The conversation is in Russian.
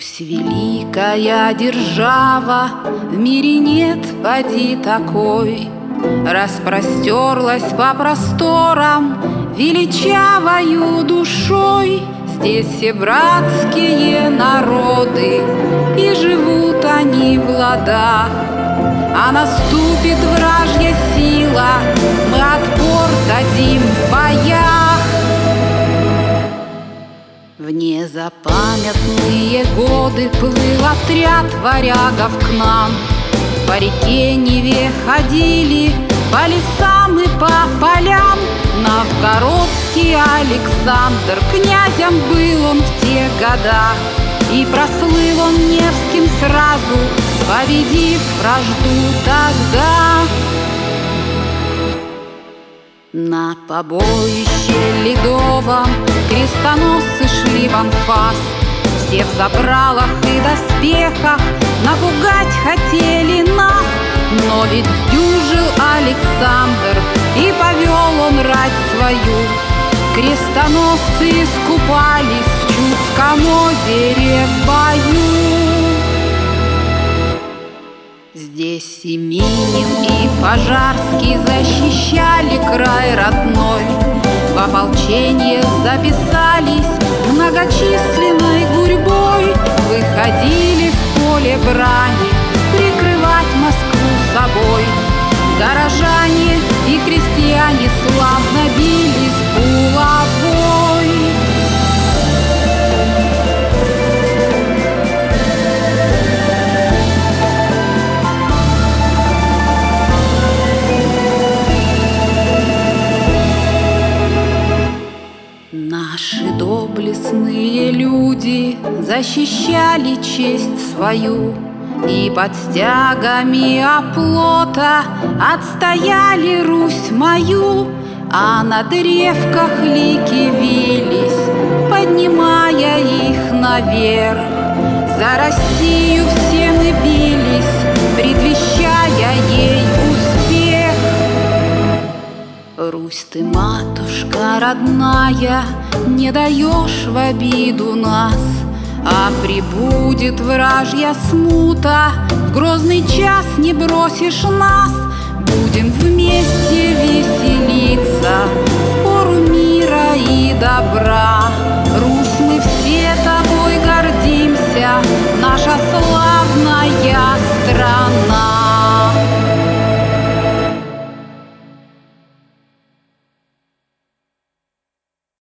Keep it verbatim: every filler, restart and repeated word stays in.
Русь великая держава, в мире нет поди такой. Распростерлась по просторам величавою душой. Здесь все братские народы, и живут они в ладах. А наступит вражья сила, мы отпор дадим в боях. В незапамятные годы плыл отряд варягов к нам. По реке Неве ходили, по лесам и по полям. Новгородский Александр, князем был он в те года. И прослыл он Невским сразу, победив вражду тогда. На побоище ледовом крестоносцы шли в анфас. Все в забралах и доспехах напугать хотели нас. Но ведь сдюжил Александр, и повел он рать свою. Крестоносцы искупались в Чудском озере в бою. Здесь и Минин, и Пожарский защищали край родной. В ополчение записались многочисленной гурьбой. Выходили в поле брани прикрывать Москву собой. Горожане и крестьяне славно бились булавой. Наши доблестные люди защищали честь свою, и под стягами оплота отстояли Русь мою. А на древках лики вились, поднимая их наверх. За Россию все мы бились, предвещая ей успех. Русь, ты, матушка родная, не даешь в обиду нас. А прибудет вражья смута, в грозный час не бросишь нас. Будем вместе веселиться в пору мира и добра. Русь, мы все тобой гордимся, наша славная страна.